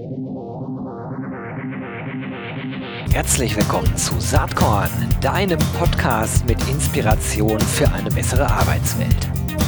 Herzlich willkommen zu Saatkorn, deinem Podcast mit Inspiration für eine bessere Arbeitswelt.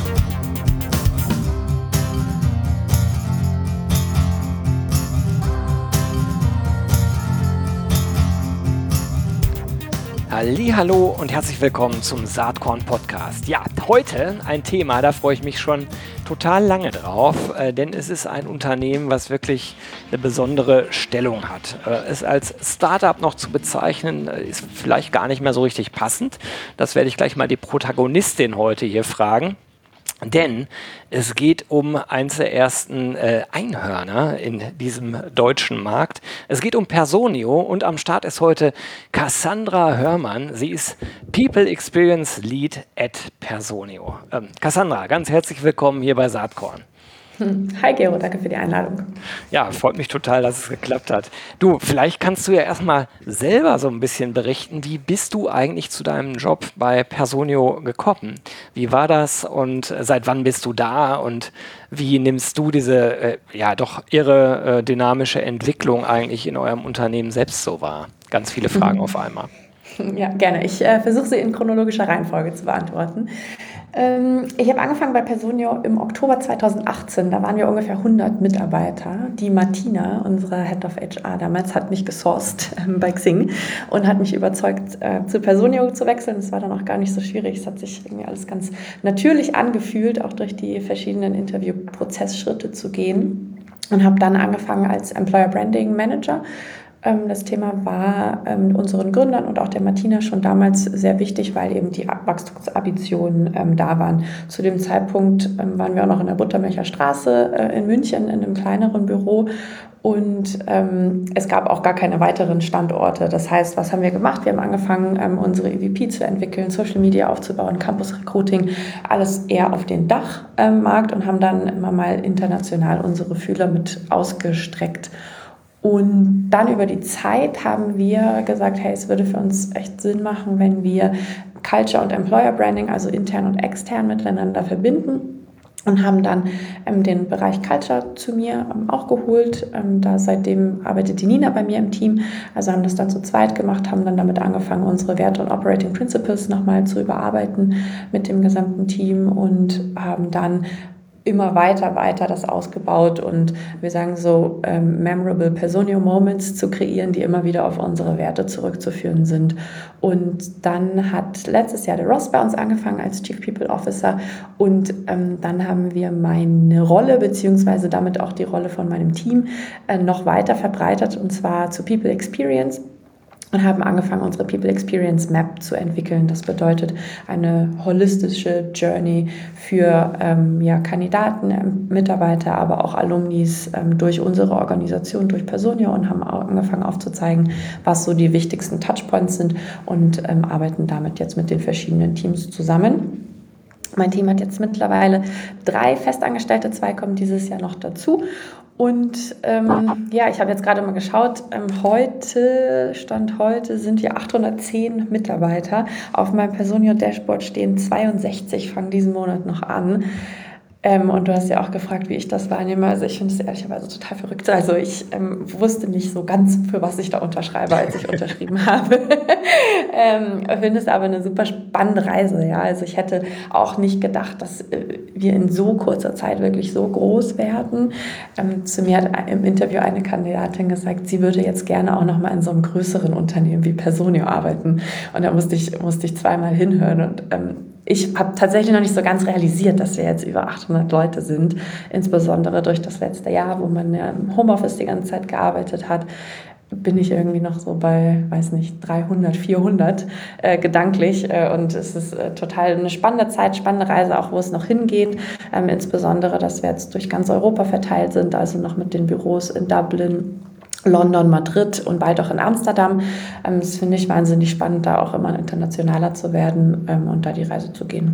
Hallihallo und herzlich willkommen zum Saatkorn-Podcast. Ja, heute ein Thema, da freue ich mich schon total lange drauf, denn es ist ein Unternehmen, was wirklich eine besondere Stellung hat. Es als Startup noch zu bezeichnen, ist vielleicht gar nicht mehr so richtig passend. Das werde ich gleich mal die Protagonistin heute hier fragen. Denn es geht um eins der ersten Einhörner in diesem deutschen Markt. Es geht um Personio und am Start ist heute Cassandra Hörmann. Sie ist People Experience Lead at Personio. Cassandra, ganz herzlich willkommen hier bei Saatkorn. Hi Gero, danke für die Einladung. Ja, freut mich total, dass es geklappt hat. Du, vielleicht kannst du ja erstmal selber so ein bisschen berichten, wie bist du eigentlich zu deinem Job bei Personio gekommen? Wie war das und seit wann bist du da und wie nimmst du diese doch irre dynamische Entwicklung eigentlich in eurem Unternehmen selbst so wahr? Ganz viele Fragen auf einmal. Ja, gerne. Ich versuche sie in chronologischer Reihenfolge zu beantworten. Ich habe angefangen bei Personio im Oktober 2018. Da waren wir ungefähr 100 Mitarbeiter. Die Martina, unsere Head of HR damals, hat mich gesourced bei Xing und hat mich überzeugt, zu Personio zu wechseln. Das war dann auch gar nicht so schwierig. Es hat sich irgendwie alles ganz natürlich angefühlt, auch durch die verschiedenen Interviewprozessschritte zu gehen. Und habe dann angefangen als Employer Branding Manager. Das Thema war unseren Gründern und auch der Martina schon damals sehr wichtig, weil eben die Wachstumsambitionen da waren. Zu dem Zeitpunkt waren wir auch noch in der Buttermilcher Straße in München in einem kleineren Büro und es gab auch gar keine weiteren Standorte. Das heißt, was haben wir gemacht? Wir haben angefangen, unsere EVP zu entwickeln, Social Media aufzubauen, Campus Recruiting, alles eher auf den Dachmarkt und haben dann immer mal international unsere Fühler mit ausgestreckt. Und dann über die Zeit haben wir gesagt, hey, es würde für uns echt Sinn machen, wenn wir Culture und Employer Branding, also intern und extern miteinander verbinden. Und haben dann den Bereich Culture zu mir auch geholt. Seitdem arbeitet die Nina bei mir im Team. Also haben das dann zu zweit gemacht, haben dann damit angefangen, unsere Werte und Operating Principles nochmal zu überarbeiten mit dem gesamten Team und haben dann immer weiter das ausgebaut und wir sagen so memorable Personio Moments zu kreieren, die immer wieder auf unsere Werte zurückzuführen sind. Und dann hat letztes Jahr der Ross bei uns angefangen als Chief People Officer und dann haben wir meine Rolle beziehungsweise damit auch die Rolle von meinem Team noch weiter verbreitert und zwar zu People Experience. Und haben angefangen, unsere People Experience Map zu entwickeln. Das bedeutet eine holistische Journey für Kandidaten, Mitarbeiter, aber auch Alumnis durch unsere Organisation, durch Personio und haben angefangen aufzuzeigen, was so die wichtigsten Touchpoints sind und arbeiten damit jetzt mit den verschiedenen Teams zusammen. Mein Team hat jetzt mittlerweile 3 Festangestellte, 2 kommen dieses Jahr noch dazu. Und ich habe jetzt gerade mal geschaut, Stand heute sind wir 810 Mitarbeiter. Auf meinem Personio-Dashboard stehen 62, fangen diesen Monat noch an. Und du hast ja auch gefragt, wie ich das wahrnehme. Also ich finde es ehrlicherweise total verrückt. Also ich wusste nicht so ganz, für was ich da unterschreibe, als ich unterschrieben habe. Ich finde es aber eine super spannende Reise. Ja? Also ich hätte auch nicht gedacht, dass wir in so kurzer Zeit wirklich so groß werden. Zu mir hat im Interview eine Kandidatin gesagt, sie würde jetzt gerne auch noch mal in so einem größeren Unternehmen wie Personio arbeiten. Und da musste ich zweimal hinhören und ich habe tatsächlich noch nicht so ganz realisiert, dass wir jetzt über 800 Leute sind, insbesondere durch das letzte Jahr, wo man ja im Homeoffice die ganze Zeit gearbeitet hat, bin ich irgendwie noch so bei, 300, 400 gedanklich und es ist total eine spannende Zeit, spannende Reise, auch wo es noch hingeht, insbesondere, dass wir jetzt durch ganz Europa verteilt sind, also noch mit den Büros in Dublin, London, Madrid und bald auch in Amsterdam. Das finde ich wahnsinnig spannend, da auch immer internationaler zu werden und da die Reise zu gehen.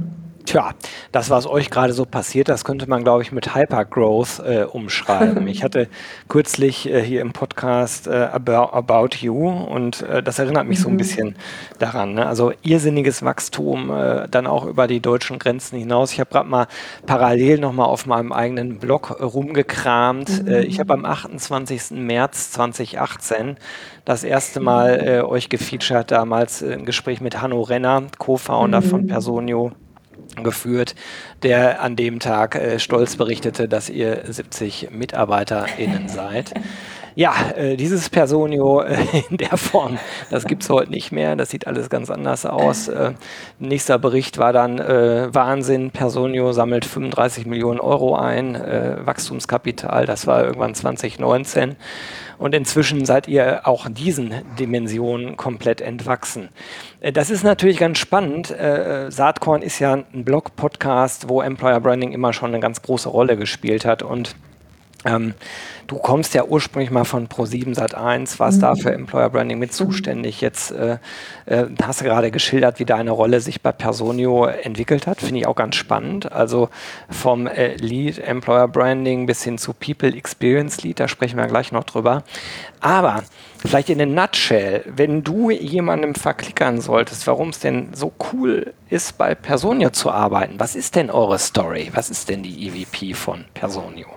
Tja, das, was euch gerade so passiert, das könnte man, glaube ich, mit Hypergrowth umschreiben. Ich hatte kürzlich hier im Podcast About You und das erinnert mich so ein bisschen daran. Ne? Also irrsinniges Wachstum, dann auch über die deutschen Grenzen hinaus. Ich habe gerade mal parallel nochmal auf meinem eigenen Blog rumgekramt. Ich habe am 28. März 2018 das erste Mal euch gefeatured, damals im Gespräch mit Hanno Renner, Co-Founder von Personio, geführt, der an dem Tag stolz berichtete, dass ihr 70 MitarbeiterInnen seid. Ja, dieses Personio in der Form, das gibt es heute nicht mehr. Das sieht alles ganz anders aus. Nächster Bericht war dann Wahnsinn. Personio sammelt 35 Millionen Euro ein, Wachstumskapital. Das war irgendwann 2019. Und inzwischen seid ihr auch diesen Dimensionen komplett entwachsen. Das ist natürlich ganz spannend. Saatkorn ist ja ein Blog-Podcast, wo Employer Branding immer schon eine ganz große Rolle gespielt hat. Und du kommst ja ursprünglich mal von Pro7 Sat.1, warst da für Employer Branding mit zuständig. Jetzt hast du gerade geschildert, wie deine Rolle sich bei Personio entwickelt hat. Finde ich auch ganz spannend. Also vom Lead Employer Branding bis hin zu People Experience Lead, da sprechen wir gleich noch drüber. Aber vielleicht in a nutshell, wenn du jemandem verklickern solltest, warum es denn so cool ist, bei Personio zu arbeiten, was ist denn eure Story? Was ist denn die EVP von Personio?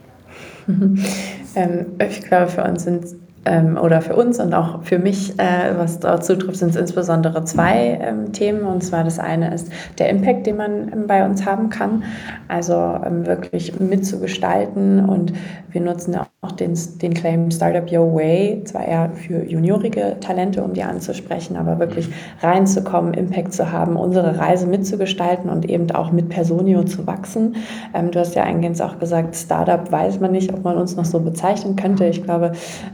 Ich glaube, für uns sind oder für uns und auch für mich, was dort zutrifft, sind es insbesondere zwei Themen. Und zwar das eine ist der Impact, den man bei uns haben kann, also wirklich mitzugestalten. Und wir nutzen ja auch den Claim Startup Your Way, zwar eher für juniorige Talente, um die anzusprechen, aber wirklich reinzukommen, Impact zu haben, unsere Reise mitzugestalten und eben auch mit Personio zu wachsen. Du hast ja eingehend auch gesagt, Startup weiß man nicht, ob man uns noch so bezeichnen könnte. Ich glaube,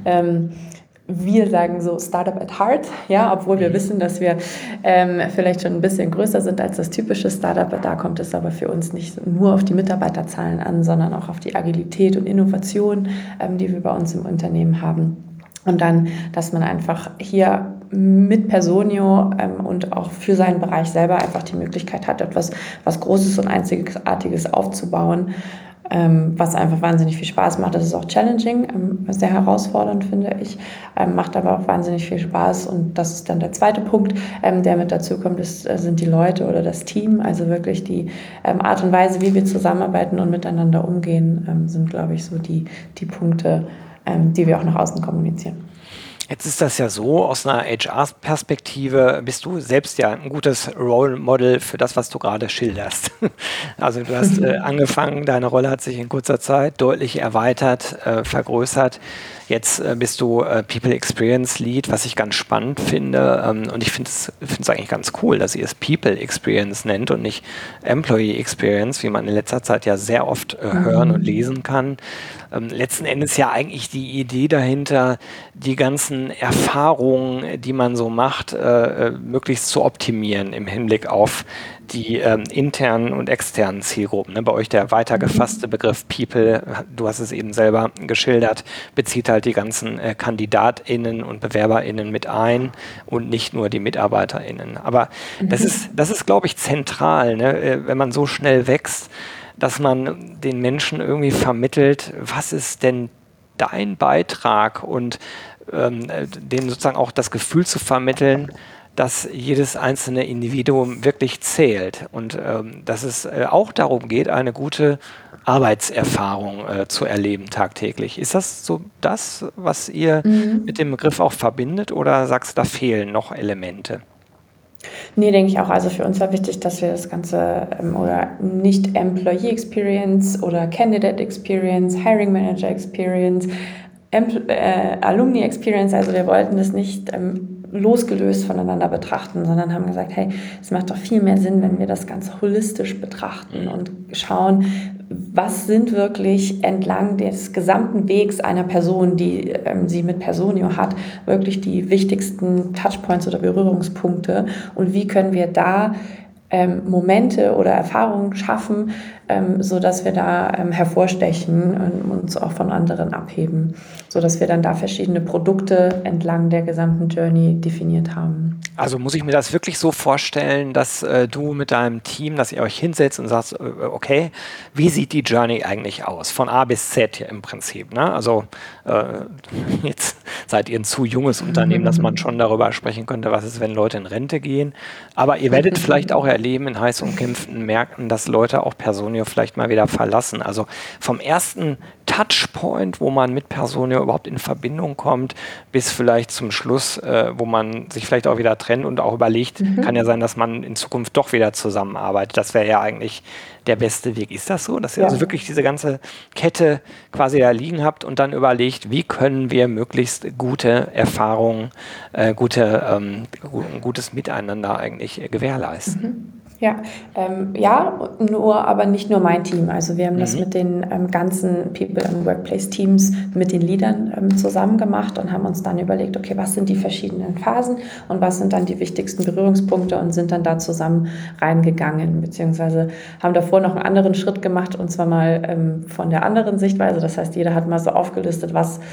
wir sagen so Startup at Heart, ja, obwohl wir wissen, dass wir vielleicht schon ein bisschen größer sind als das typische Startup. Da kommt es aber für uns nicht nur auf die Mitarbeiterzahlen an, sondern auch auf die Agilität und Innovation, die wir bei uns im Unternehmen haben. Und dann, dass man einfach hier mit Personio und auch für seinen Bereich selber einfach die Möglichkeit hat, etwas was Großes und Einzigartiges aufzubauen, was einfach wahnsinnig viel Spaß macht. Das ist auch challenging, sehr herausfordernd, finde ich, macht aber auch wahnsinnig viel Spaß. Und das ist dann der zweite Punkt, der mit dazu kommt, sind die Leute oder das Team. Also wirklich die Art und Weise, wie wir zusammenarbeiten und miteinander umgehen, sind, glaube ich, so die Punkte, die wir auch nach außen kommunizieren. Jetzt ist das ja so, aus einer HR-Perspektive bist du selbst ja ein gutes Role Model für das, was du gerade schilderst. Also du hast angefangen, deine Rolle hat sich in kurzer Zeit deutlich erweitert, vergrößert. Jetzt bist du People Experience Lead, was ich ganz spannend finde. Und ich finde es eigentlich ganz cool, dass ihr es People Experience nennt und nicht Employee Experience, wie man in letzter Zeit ja sehr oft hören und lesen kann. Letzten Endes ja eigentlich die Idee dahinter, die ganzen Erfahrungen, die man so macht, möglichst zu optimieren im Hinblick auf die internen und externen Zielgruppen. Ne? Bei euch der weiter gefasste Begriff People, du hast es eben selber geschildert, bezieht halt die ganzen KandidatInnen und BewerberInnen mit ein und nicht nur die MitarbeiterInnen. Aber das ist, glaube ich, zentral, ne? Wenn man so schnell wächst, dass man den Menschen irgendwie vermittelt, was ist denn dein Beitrag und denen sozusagen auch das Gefühl zu vermitteln, dass jedes einzelne Individuum wirklich zählt und dass es auch darum geht, eine gute Arbeitserfahrung zu erleben tagtäglich. Ist das so das, was ihr mit dem Begriff auch verbindet oder sagst du, da fehlen noch Elemente? Nee, denke ich auch. Also für uns war wichtig, dass wir das Ganze oder nicht Employee Experience oder Candidate Experience, Hiring Manager Experience, Alumni Experience, also wir wollten das nicht losgelöst voneinander betrachten, sondern haben gesagt, hey, es macht doch viel mehr Sinn, wenn wir das Ganze holistisch betrachten und schauen, was sind wirklich entlang des gesamten Wegs einer Person, die sie mit Personio hat, wirklich die wichtigsten Touchpoints oder Berührungspunkte und wie können wir da Momente oder Erfahrungen schaffen, sodass wir da hervorstechen und uns auch von anderen abheben, sodass wir dann da verschiedene Produkte entlang der gesamten Journey definiert haben. Also muss ich mir das wirklich so vorstellen, dass du mit deinem Team, dass ihr euch hinsetzt und sagst, okay, wie sieht die Journey eigentlich aus? Von A bis Z hier im Prinzip. Ne? Also jetzt seid ihr ein zu junges Unternehmen, dass man schon darüber sprechen könnte, was ist, wenn Leute in Rente gehen. Aber ihr werdet vielleicht auch erleben in heiß umkämpften Märkten, dass Leute auch Personio vielleicht mal wieder verlassen. Also vom ersten Touchpoint, wo man mit Personio überhaupt in Verbindung kommt, bis vielleicht zum Schluss, wo man sich vielleicht auch wieder trennt und auch überlegt, kann ja sein, dass man in Zukunft doch wieder zusammenarbeitet. Das wäre ja eigentlich der beste Weg. Ist das so, dass ihr also wirklich diese ganze Kette quasi da liegen habt und dann überlegt, wie können wir möglichst gute Erfahrungen, gutes Miteinander eigentlich gewährleisten? Ja, aber nicht nur mein Team. Also wir haben das mit den ganzen People and Workplace Teams, mit den Leadern zusammen gemacht und haben uns dann überlegt, okay, was sind die verschiedenen Phasen und was sind dann die wichtigsten Berührungspunkte und sind dann da zusammen reingegangen, beziehungsweise haben davor noch einen anderen Schritt gemacht und zwar mal von der anderen Sichtweise. Das heißt, jeder hat mal so aufgelistet,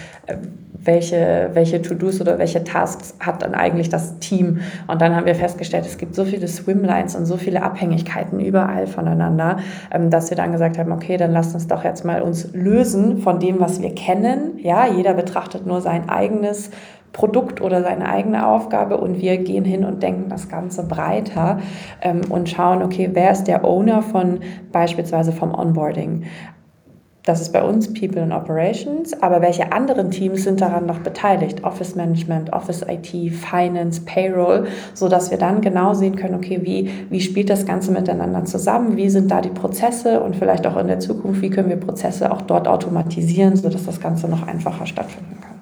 welche To-Dos oder welche Tasks hat dann eigentlich das Team. Und dann haben wir festgestellt, es gibt so viele Swimlines und so viele Abhängigkeiten überall voneinander, dass wir dann gesagt haben, okay, dann lasst uns doch jetzt mal uns lösen von dem, was wir kennen. Ja, jeder betrachtet nur sein eigenes Produkt oder seine eigene Aufgabe und wir gehen hin und denken das Ganze breiter und schauen, okay, wer ist der Owner von beispielsweise vom Onboarding? Das ist bei uns People and Operations, aber welche anderen Teams sind daran noch beteiligt? Office Management, Office IT, Finance, Payroll, sodass wir dann genau sehen können, okay, wie spielt das Ganze miteinander zusammen? Wie sind da die Prozesse und vielleicht auch in der Zukunft, wie können wir Prozesse auch dort automatisieren, sodass das Ganze noch einfacher stattfinden kann?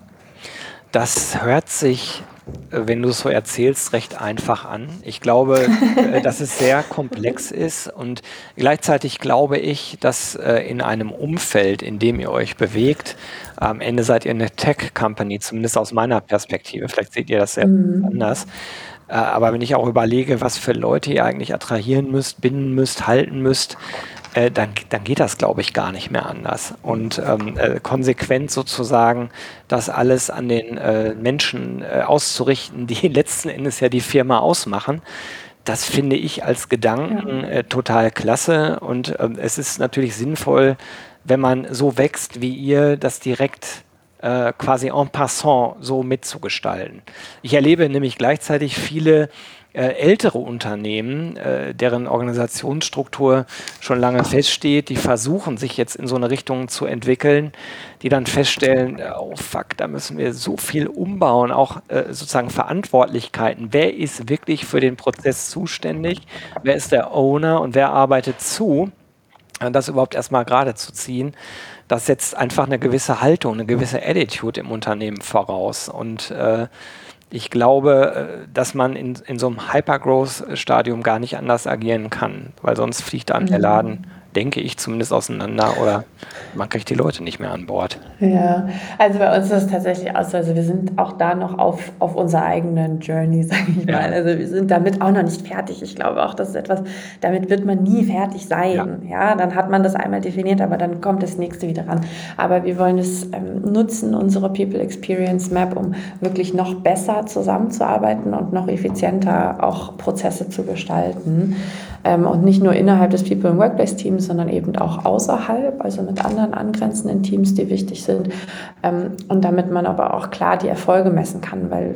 Das hört sich, wenn du es so erzählst, recht einfach an. Ich glaube, dass es sehr komplex ist und gleichzeitig glaube ich, dass in einem Umfeld, in dem ihr euch bewegt, am Ende seid ihr eine Tech-Company, zumindest aus meiner Perspektive. Vielleicht seht ihr das sehr anders. Aber wenn ich auch überlege, was für Leute ihr eigentlich attrahieren müsst, binden müsst, halten müsst, dann geht das, glaube ich, gar nicht mehr anders. Und konsequent sozusagen das alles an den Menschen auszurichten, die letzten Endes ja die Firma ausmachen, das finde ich als Gedanken total klasse. Und es ist natürlich sinnvoll, wenn man so wächst wie ihr, das direkt quasi en passant so mitzugestalten. Ich erlebe nämlich gleichzeitig viele ältere Unternehmen, deren Organisationsstruktur schon lange feststeht, die versuchen, sich jetzt in so eine Richtung zu entwickeln, die dann feststellen, oh fuck, da müssen wir so viel umbauen, auch sozusagen Verantwortlichkeiten. Wer ist wirklich für den Prozess zuständig? Wer ist der Owner und wer arbeitet zu? Das überhaupt erstmal gerade zu ziehen, das setzt einfach eine gewisse Haltung, eine gewisse Attitude im Unternehmen voraus. Und ich glaube, dass man in so einem Hypergrowth-Stadium gar nicht anders agieren kann, weil sonst fliegt einem der Laden, denke ich, zumindest auseinander oder man kriegt die Leute nicht mehr an Bord. Ja, also bei uns ist es tatsächlich auch so, also wir sind auch da noch auf unserer eigenen Journey, sage ich mal. Also wir sind damit auch noch nicht fertig. Ich glaube auch, das ist etwas, damit wird man nie fertig sein. Ja, dann hat man das einmal definiert, aber dann kommt das nächste wieder ran. Aber wir wollen es nutzen, unsere People Experience Map, um wirklich noch besser zusammenzuarbeiten und noch effizienter auch Prozesse zu gestalten. Und nicht nur innerhalb des People and Workplace Teams, sondern eben auch außerhalb, also mit anderen angrenzenden Teams, die wichtig sind. Und damit man aber auch klar die Erfolge messen kann, weil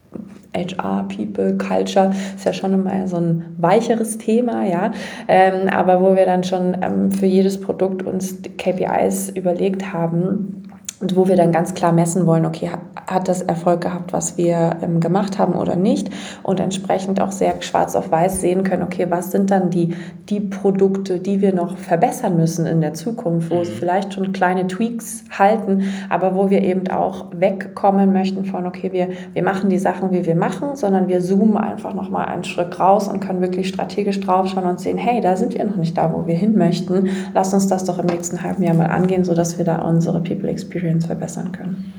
HR, People, Culture ist ja schon immer so ein weicheres Thema, ja. Aber wo wir dann schon für jedes Produkt uns KPIs überlegt haben, und wo wir dann ganz klar messen wollen, okay, hat das Erfolg gehabt, was wir gemacht haben oder nicht? Und entsprechend auch sehr schwarz auf weiß sehen können, okay, was sind dann die Produkte, die wir noch verbessern müssen in der Zukunft, wo sie vielleicht schon kleine Tweaks halten, aber wo wir eben auch wegkommen möchten von, okay, wir machen die Sachen, wie wir machen, sondern wir zoomen einfach nochmal einen Schritt raus und können wirklich strategisch draufschauen und sehen, hey, da sind wir noch nicht da, wo wir hin möchten. Lass uns das doch im nächsten halben Jahr mal angehen, sodass wir da unsere People Experience verbessern können.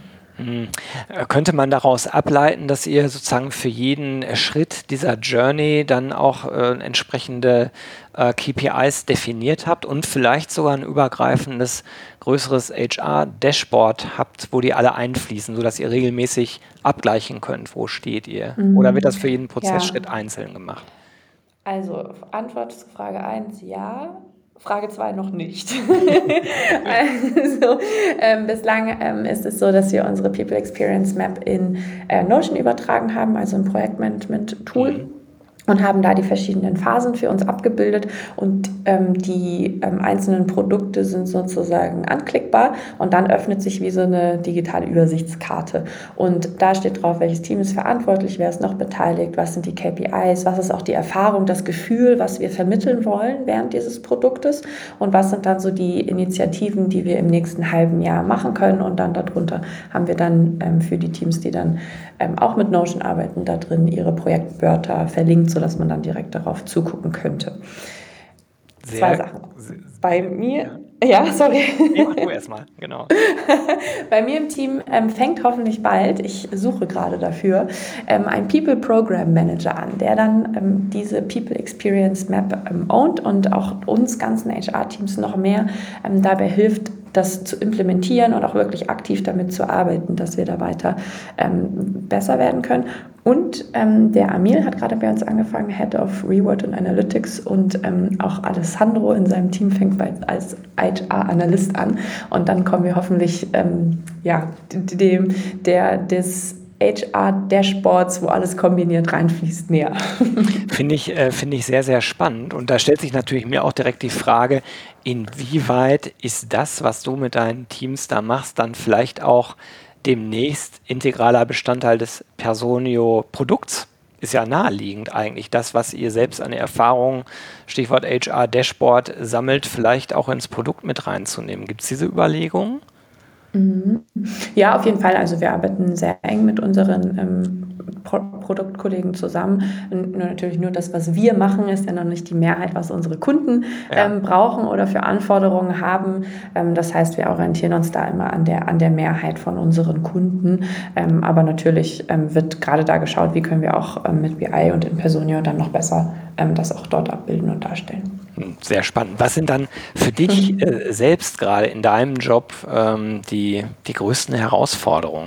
Könnte man daraus ableiten, dass ihr sozusagen für jeden Schritt dieser Journey dann auch entsprechende KPIs definiert habt und vielleicht sogar ein übergreifendes, größeres HR-Dashboard habt, wo die alle einfließen, sodass ihr regelmäßig abgleichen könnt, wo steht ihr? Oder wird das für jeden Prozessschritt einzeln gemacht? Also Antwort zu Frage 1, ja. Frage 2 noch nicht. Also, bislang ist es so, dass wir unsere People Experience Map in Notion übertragen haben, also ein Projektmanagement-Tool. Und haben da die verschiedenen Phasen für uns abgebildet und die einzelnen Produkte sind sozusagen anklickbar und dann öffnet sich wie so eine digitale Übersichtskarte und da steht drauf, welches Team ist verantwortlich, wer ist noch beteiligt, was sind die KPIs, was ist auch die Erfahrung, das Gefühl, was wir vermitteln wollen während dieses Produktes und was sind dann so die Initiativen, die wir im nächsten halben Jahr machen können und dann darunter haben wir dann für die Teams, die dann auch mit Notion arbeiten, da drin ihre Projektwörter verlinkt, sodass man dann direkt darauf zugucken könnte. Zwei Sachen. Bei mir, sorry. Du erstmal, genau. Bei mir im Team fängt hoffentlich bald, ich suche gerade dafür, ein People Program Manager an, der dann diese People Experience Map ownt und auch uns ganzen HR-Teams noch mehr dabei hilft, das zu implementieren und auch wirklich aktiv damit zu arbeiten, dass wir da weiter besser werden können. Und der Amil hat gerade bei uns angefangen, Head of Reward und Analytics und auch Alessandro in seinem Team fängt bald als HR-Analyst an. Und dann kommen wir hoffentlich des HR-Dashboards, wo alles kombiniert reinfließt, näher. Finde ich sehr, sehr spannend. Und da stellt sich natürlich mir auch direkt die Frage, inwieweit ist das, was du mit deinen Teams da machst, dann vielleicht auch demnächst integraler Bestandteil des Personio-Produkts? Ist ja naheliegend eigentlich, das, was ihr selbst an Erfahrung, Stichwort HR-Dashboard, sammelt, vielleicht auch ins Produkt mit reinzunehmen. Gibt es diese Überlegungen? Ja, auf jeden Fall. Also wir arbeiten sehr eng mit unseren Produktkollegen zusammen. Nur natürlich nur das, was wir machen, ist ja noch nicht die Mehrheit, was unsere Kunden brauchen oder für Anforderungen haben. Das heißt, wir orientieren uns da immer an der Mehrheit von unseren Kunden. Aber natürlich wird gerade da geschaut, wie können wir auch mit BI und in Personio dann noch besser das auch dort abbilden und darstellen. Sehr spannend. Was sind dann für dich selbst gerade in deinem Job die größten Herausforderungen?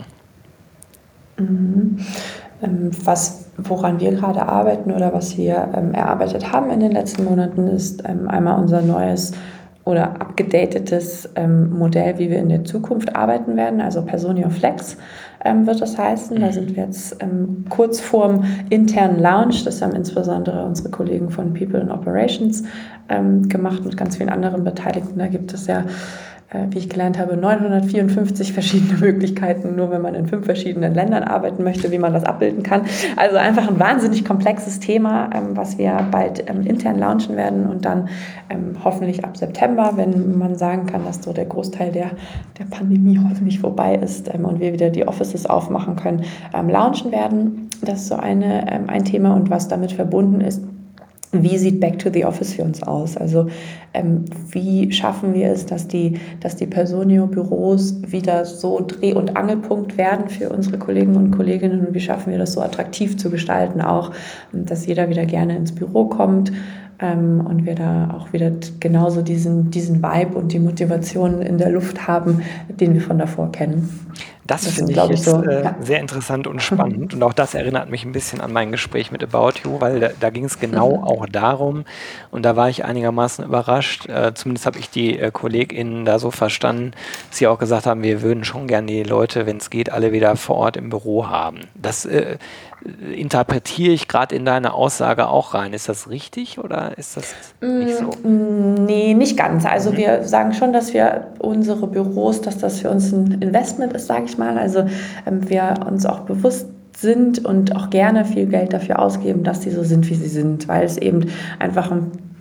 Woran wir gerade arbeiten oder was wir erarbeitet haben in den letzten Monaten, ist einmal unser neues oder abgedatetes Modell, wie wir in der Zukunft arbeiten werden, also Personio Flex wird das heißen. Da sind wir jetzt kurz vorm internen Launch. Das haben insbesondere unsere Kollegen von People and Operations gemacht mit ganz vielen anderen Beteiligten. Da gibt es ja, wie ich gelernt habe, 954 verschiedene Möglichkeiten, nur wenn man in 5 verschiedenen Ländern arbeiten möchte, wie man das abbilden kann. Also einfach ein wahnsinnig komplexes Thema, was wir bald intern launchen werden und dann hoffentlich ab September, wenn man sagen kann, dass so der Großteil der Pandemie hoffentlich vorbei ist und wir wieder die Offices aufmachen können, launchen werden. Das ist so ein Thema und was damit verbunden ist, wie sieht Back to the Office für uns aus? Also wie schaffen wir es, dass die Personio-Büros wieder so Dreh- und Angelpunkt werden für unsere Kollegen und Kolleginnen und wie schaffen wir das so attraktiv zu gestalten auch, dass jeder wieder gerne ins Büro kommt und wir da auch wieder genauso diesen Vibe und die Motivation in der Luft haben, den wir von davor kennen. Das finde ich jetzt sehr interessant und spannend und auch das erinnert mich ein bisschen an mein Gespräch mit About You, weil da ging es genau auch darum und da war ich einigermaßen überrascht, zumindest habe ich die KollegInnen da so verstanden, dass sie auch gesagt haben, wir würden schon gerne die Leute, wenn es geht, alle wieder vor Ort im Büro haben. Das interpretiere ich gerade in deine Aussage auch rein. Ist das richtig oder ist das nicht so? Nee, nicht ganz. Also wir sagen schon, dass wir unsere Büros, dass das für uns ein Investment ist, sage ich mal. Also wir uns auch bewusst sind und auch gerne viel Geld dafür ausgeben, dass die so sind, wie sie sind, weil es eben einfach ein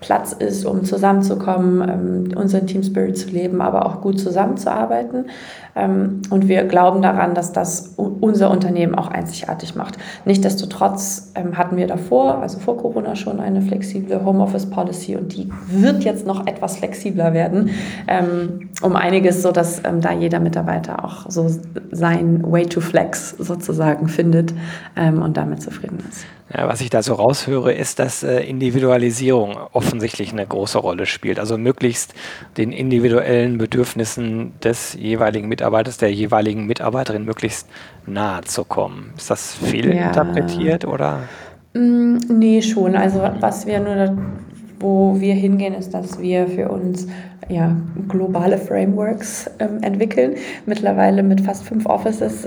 Platz ist, um zusammenzukommen, unseren Team Spirit zu leben, aber auch gut zusammenzuarbeiten. Und wir glauben daran, dass das unser Unternehmen auch einzigartig macht. Nichtsdestotrotz hatten wir davor, also vor Corona, schon eine flexible Homeoffice-Policy und die wird jetzt noch etwas flexibler werden, um einiges, sodass da jeder Mitarbeiter auch so sein Way to Flex sozusagen findet und damit zufrieden ist. Ja, was ich da so raushöre, ist, dass Individualisierung offensichtlich eine große Rolle spielt. Also möglichst den individuellen Bedürfnissen des jeweiligen Mitarbeiters, der jeweiligen Mitarbeiterin möglichst nahe zu kommen. Ist das fehlinterpretiert oder? Nee, schon. Also wo wir hingehen, ist, dass wir für uns globale Frameworks entwickeln. Mittlerweile mit fast 5 Offices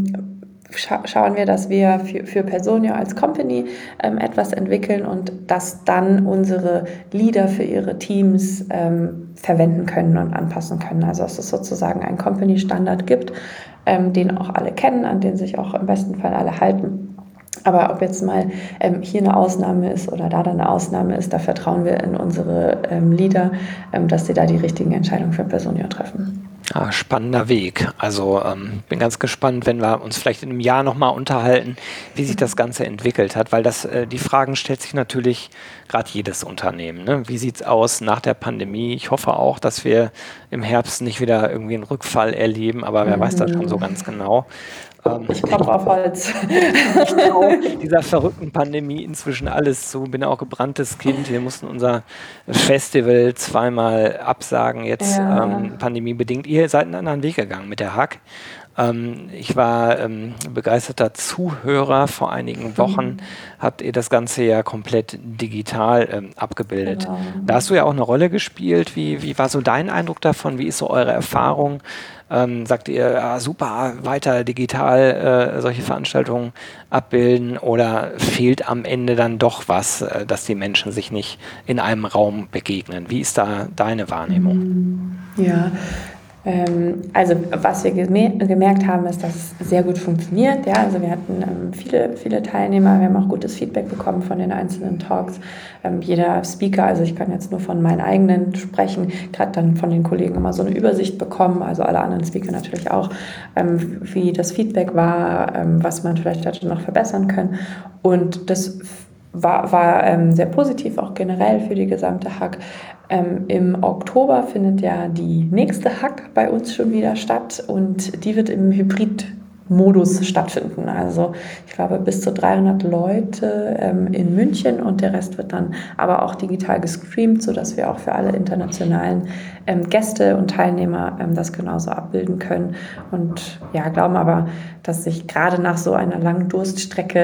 schauen wir, dass wir für Personio als Company etwas entwickeln und das dann unsere Leader für ihre Teams verwenden können und anpassen können. Also dass es sozusagen einen Company-Standard gibt, den auch alle kennen, an den sich auch im besten Fall alle halten. Aber ob jetzt mal hier eine Ausnahme ist oder da dann eine Ausnahme ist, da vertrauen wir in unsere Leader, dass sie da die richtigen Entscheidungen für Personio treffen. Ja, spannender Weg. Also bin ganz gespannt, wenn wir uns vielleicht in einem Jahr nochmal unterhalten, wie sich das Ganze entwickelt hat, weil die Fragen stellt sich natürlich gerade jedes Unternehmen. Ne? Wie sieht es aus nach der Pandemie? Ich hoffe auch, dass wir im Herbst nicht wieder irgendwie einen Rückfall erleben, aber wer weiß das schon so ganz genau. Ich klopfe auf Holz. Dieser verrückten Pandemie inzwischen alles zu. Bin auch gebranntes Kind. Wir mussten unser Festival zweimal absagen, jetzt pandemiebedingt. Ihr seid einen anderen Weg gegangen mit der Hack. Ich war begeisterter Zuhörer. Vor einigen Wochen habt ihr das Ganze ja komplett digital abgebildet. Genau. Da hast du ja auch eine Rolle gespielt. Wie war so dein Eindruck davon? Wie ist so eure Erfahrung? Sagt ihr, super, weiter digital solche Veranstaltungen abbilden oder fehlt am Ende dann doch was, dass die Menschen sich nicht in einem Raum begegnen? Wie ist da deine Wahrnehmung? Ja, also was wir gemerkt haben, ist, dass es sehr gut funktioniert. Ja, also wir hatten viele Teilnehmer, wir haben auch gutes Feedback bekommen von den einzelnen Talks. Jeder Speaker, also ich kann jetzt nur von meinen eigenen sprechen, gerade dann von den Kollegen immer so eine Übersicht bekommen, also alle anderen Speaker natürlich auch, wie das Feedback war, was man vielleicht hätte noch verbessern können. Und das war sehr positiv, auch generell für die gesamte Hack. Im Oktober findet ja die nächste Hack bei uns schon wieder statt und die wird im Hybrid-Modus stattfinden. Also ich glaube bis zu 300 Leute in München und der Rest wird dann aber auch digital gestreamt, sodass wir auch für alle internationalen Gäste und Teilnehmer das genauso abbilden können. Und ja, glauben aber, dass sich gerade nach so einer langen Durststrecke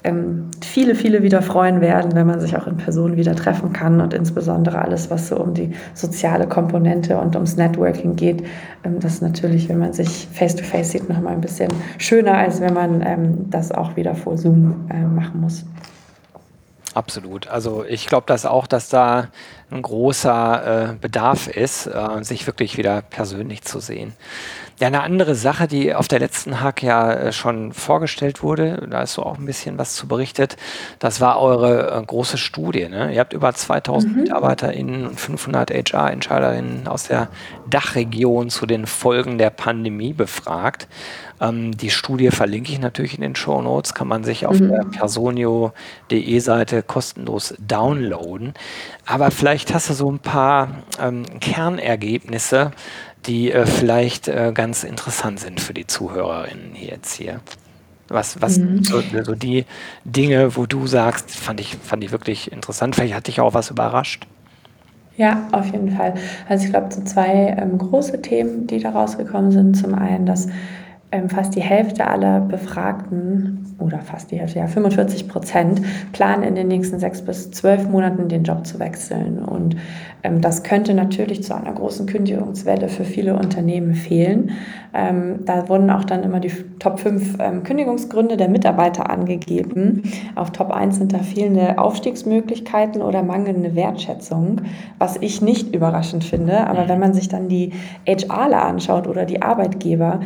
viele wieder freuen werden, wenn man sich auch in Person wieder treffen kann und insbesondere alles, was so um die soziale Komponente und ums Networking geht. Das ist natürlich, wenn man sich face-to-face sieht, noch mal ein bisschen schöner, als wenn man das auch wieder vor Zoom machen muss. Absolut. Also ich glaube das auch, dass da ein großer Bedarf ist, sich wirklich wieder persönlich zu sehen. Ja, eine andere Sache, die auf der letzten Hack ja schon vorgestellt wurde, da hast du auch ein bisschen was zu berichtet, das war eure große Studie. Ne? Ihr habt über 2000 MitarbeiterInnen und 500 HR-EntscheiderInnen aus der Dachregion zu den Folgen der Pandemie befragt. Die Studie verlinke ich natürlich in den Shownotes, kann man sich auf der personio.de Seite kostenlos downloaden. Aber vielleicht hast du so ein paar Kernergebnisse, die vielleicht ganz interessant sind für die ZuhörerInnen jetzt hier. Was so die Dinge, wo du sagst, fand ich wirklich interessant. Vielleicht hat dich auch was überrascht. Ja, auf jeden Fall. Also ich glaube, so 2 große Themen, die da rausgekommen sind. Zum einen, dass fast die Hälfte aller Befragten oder fast die Hälfte, 45% planen in den nächsten 6 bis 12 Monaten den Job zu wechseln. Und das könnte natürlich zu einer großen Kündigungswelle für viele Unternehmen fehlen. Da wurden auch dann immer die Top 5 Kündigungsgründe der Mitarbeiter angegeben. Auf Top 1 sind da fehlende Aufstiegsmöglichkeiten oder mangelnde Wertschätzung, was ich nicht überraschend finde. Aber wenn man sich dann die HRler anschaut oder die Arbeitgeber,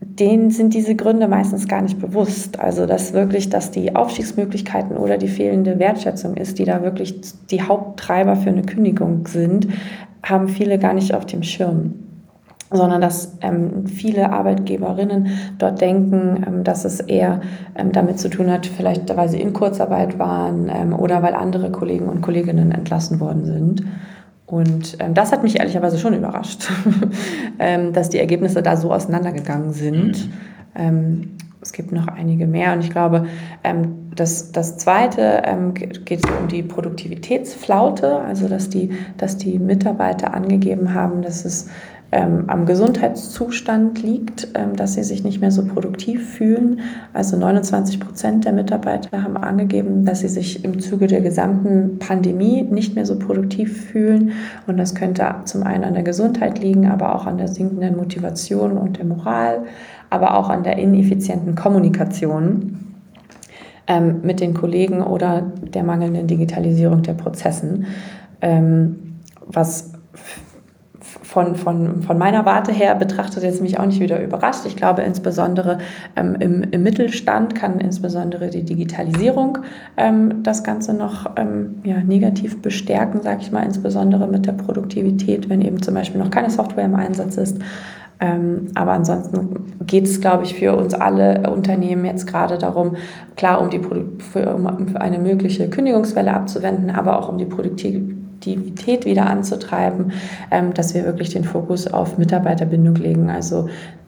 denen sind diese Gründe meistens gar nicht bewusst. Also dass die Aufstiegsmöglichkeiten oder die fehlende Wertschätzung ist, die da wirklich die Haupttreiber für eine Kündigung sind, haben viele gar nicht auf dem Schirm. Sondern dass viele Arbeitgeberinnen dort denken, dass es eher damit zu tun hat, vielleicht weil sie in Kurzarbeit waren oder weil andere Kollegen und Kolleginnen entlassen worden sind. Und das hat mich ehrlicherweise schon überrascht, dass die Ergebnisse da so auseinandergegangen sind. Es gibt noch einige mehr und ich glaube, das Zweite geht so um die Produktivitätsflaute, also dass die Mitarbeiter angegeben haben, dass es am Gesundheitszustand liegt, dass sie sich nicht mehr so produktiv fühlen. Also 29% der Mitarbeiter haben angegeben, dass sie sich im Zuge der gesamten Pandemie nicht mehr so produktiv fühlen. Und das könnte zum einen an der Gesundheit liegen, aber auch an der sinkenden Motivation und der Moral, aber auch an der ineffizienten Kommunikation mit den Kollegen oder der mangelnden Digitalisierung der Prozessen, was von meiner Warte her betrachtet jetzt mich auch nicht wieder überrascht. Ich glaube, insbesondere im Mittelstand kann insbesondere die Digitalisierung das Ganze noch negativ bestärken, sage ich mal, insbesondere mit der Produktivität, wenn eben zum Beispiel noch keine Software im Einsatz ist. Aber ansonsten geht es, glaube ich, für uns alle Unternehmen jetzt gerade darum, klar, um eine mögliche Kündigungswelle abzuwenden, aber auch um die Produktivität wieder anzutreiben, dass wir wirklich den Fokus auf Mitarbeiterbindung legen, also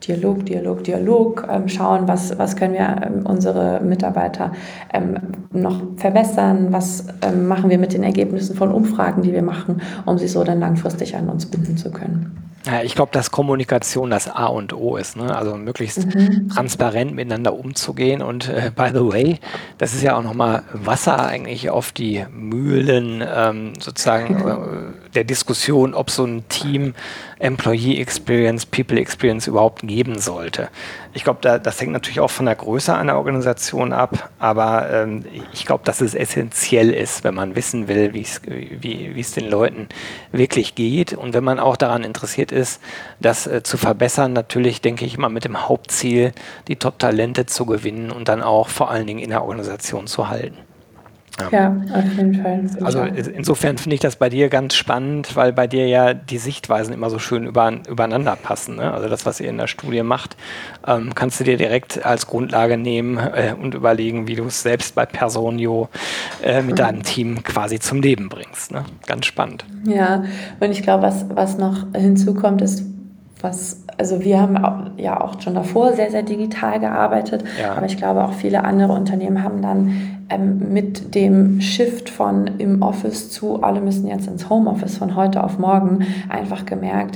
Dialog, schauen, was können wir unsere Mitarbeiter noch verbessern, was machen wir mit den Ergebnissen von Umfragen, die wir machen, um sie so dann langfristig an uns binden zu können. Ja, ich glaube, dass Kommunikation das A und O ist, ne? Also möglichst transparent miteinander umzugehen. Und by the way, das ist ja auch nochmal Wasser eigentlich auf die Mühlen sozusagen der Diskussion, ob so ein Team Employee Experience, People Experience überhaupt geben sollte. Ich glaube, das hängt natürlich auch von der Größe einer Organisation ab, aber ich glaube, dass es essentiell ist, wenn man wissen will, wie es den Leuten wirklich geht und wenn man auch daran interessiert ist, das zu verbessern, natürlich denke ich immer mit dem Hauptziel, die Top-Talente zu gewinnen und dann auch vor allen Dingen in der Organisation zu halten. Ja, auf jeden Fall. Also insofern finde ich das bei dir ganz spannend, weil bei dir ja die Sichtweisen immer so schön übereinander passen. Ne? Also das, was ihr in der Studie macht, kannst du dir direkt als Grundlage nehmen und überlegen, wie du es selbst bei Personio mit deinem Team quasi zum Leben bringst. Ne? Ganz spannend. Ja, und ich glaube, was noch hinzukommt, ist, also wir haben auch schon davor sehr, sehr digital gearbeitet, aber ich glaube auch viele andere Unternehmen haben dann mit dem Shift von im Office zu alle müssen jetzt ins Homeoffice von heute auf morgen einfach gemerkt,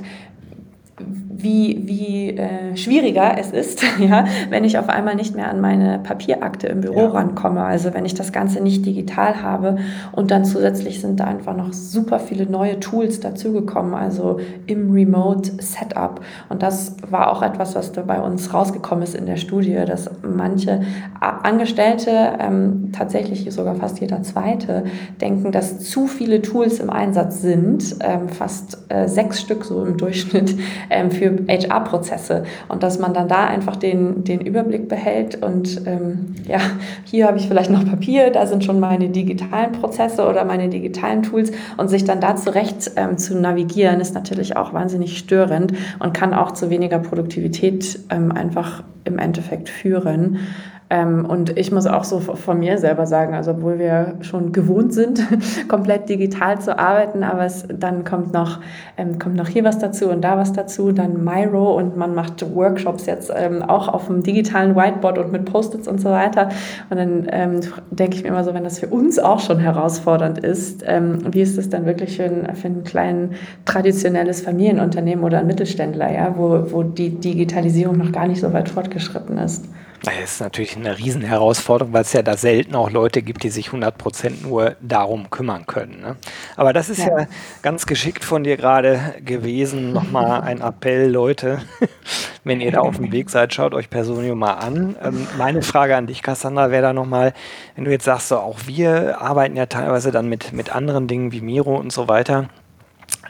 wie schwieriger es ist, ja, wenn ich auf einmal nicht mehr an meine Papierakte im Büro rankomme. Also wenn ich das Ganze nicht digital habe und dann zusätzlich sind da einfach noch super viele neue Tools dazugekommen, also im Remote-Setup. Und das war auch etwas, was da bei uns rausgekommen ist in der Studie, dass manche Angestellte, tatsächlich sogar fast jeder Zweite, denken, dass zu viele Tools im Einsatz sind, fast 6 Stück so im Durchschnitt für HR-Prozesse und dass man dann da einfach den Überblick behält und hier habe ich vielleicht noch Papier, da sind schon meine digitalen Prozesse oder meine digitalen Tools und sich dann da zurecht zu navigieren, ist natürlich auch wahnsinnig störend und kann auch zu weniger Produktivität einfach im Endeffekt führen. Und ich muss auch so von mir selber sagen, also obwohl wir schon gewohnt sind, komplett digital zu arbeiten, aber dann kommt noch hier was dazu und da was dazu, dann Miro und man macht Workshops jetzt auch auf dem digitalen Whiteboard und mit Post-its und so weiter. Und dann denke ich mir immer so, wenn das für uns auch schon herausfordernd ist, wie ist das dann wirklich für ein kleines traditionelles Familienunternehmen oder ein Mittelständler, ja, wo die Digitalisierung noch gar nicht so weit fortgeschritten ist. Das ist natürlich eine Riesenherausforderung, weil es ja da selten auch Leute gibt, die sich 100% nur darum kümmern können. Ne? Aber das ist ja ganz geschickt von dir gerade gewesen. Nochmal ein Appell, Leute, wenn ihr da auf dem Weg seid, schaut euch Personio mal an. Meine Frage an dich, Cassandra, wäre da nochmal, wenn du jetzt sagst, so, auch wir arbeiten ja teilweise dann mit anderen Dingen wie Miro und so weiter.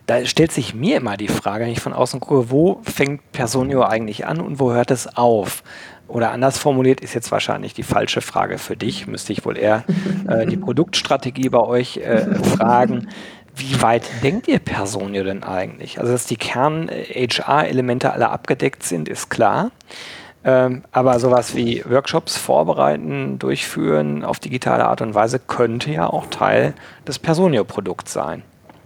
Da stellt sich mir immer die Frage, wenn ich von außen gucke, wo fängt Personio eigentlich an und wo hört es auf? Oder anders formuliert ist jetzt wahrscheinlich die falsche Frage für dich, müsste ich wohl eher die Produktstrategie bei euch fragen. Wie weit denkt ihr Personio denn eigentlich? Also, dass die Kern-HR-Elemente alle abgedeckt sind, ist klar. Aber sowas wie Workshops vorbereiten, durchführen auf digitale Art und Weise könnte ja auch Teil des Personio-Produkts sein.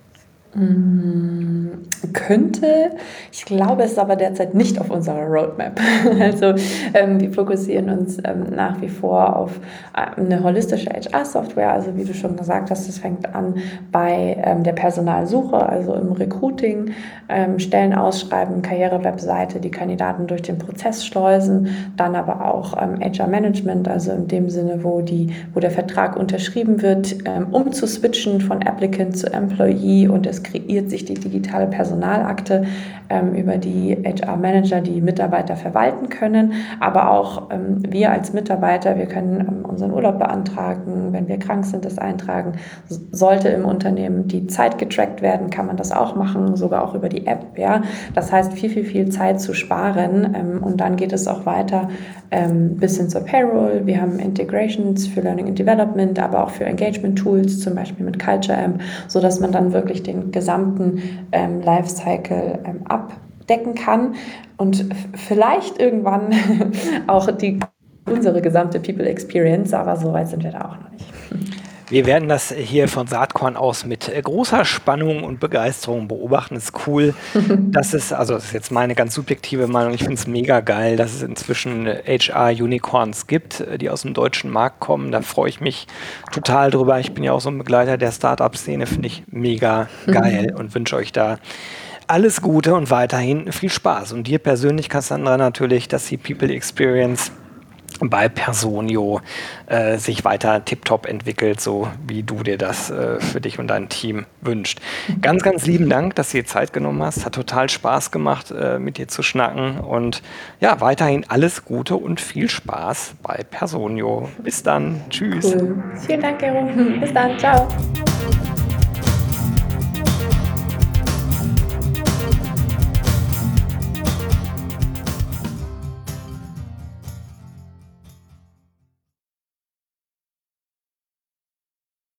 Könnte. Ich glaube, es ist aber derzeit nicht auf unserer Roadmap. Also wir fokussieren uns nach wie vor auf eine holistische HR-Software. Also wie du schon gesagt hast, es fängt an bei der Personalsuche, also im Recruiting, Stellen ausschreiben, Karrierewebseite, die Kandidaten durch den Prozess schleusen, dann aber auch HR-Management, also in dem Sinne, wo der Vertrag unterschrieben wird, um zu switchen von Applicant zu Employee, und es kreiert sich die digitale Personalakte, über die HR-Manager die Mitarbeiter verwalten können, aber auch wir als Mitarbeiter, wir können unseren Urlaub beantragen, wenn wir krank sind, das eintragen. Sollte im Unternehmen die Zeit getrackt werden, kann man das auch machen, sogar auch über die App. Ja? Das heißt, viel Zeit zu sparen, und dann geht es auch weiter bis hin zur Payroll. Wir haben Integrations für Learning and Development, aber auch für Engagement-Tools, zum Beispiel mit Culture Amp, sodass man dann wirklich den gesamten Lifecycle abdecken kann und vielleicht irgendwann auch unsere gesamte People Experience, aber so weit sind wir da auch noch nicht. Wir werden das hier von Saatkorn aus mit großer Spannung und Begeisterung beobachten. Es ist cool, dass das ist jetzt meine ganz subjektive Meinung, ich finde es mega geil, dass es inzwischen HR-Unicorns gibt, die aus dem deutschen Markt kommen. Da freue ich mich total drüber. Ich bin ja auch so ein Begleiter der Startup-Szene, finde ich mega geil und wünsche euch da alles Gute und weiterhin viel Spaß. Und dir persönlich, Cassandra, natürlich, dass die People Experience bei Personio sich weiter tiptop entwickelt, so wie du dir das für dich und dein Team wünscht. Ganz, ganz lieben Dank, dass du dir Zeit genommen hast. Hat total Spaß gemacht, mit dir zu schnacken. Und ja, weiterhin alles Gute und viel Spaß bei Personio. Bis dann. Tschüss. Cool. Vielen Dank, Gero. Bis dann. Ciao.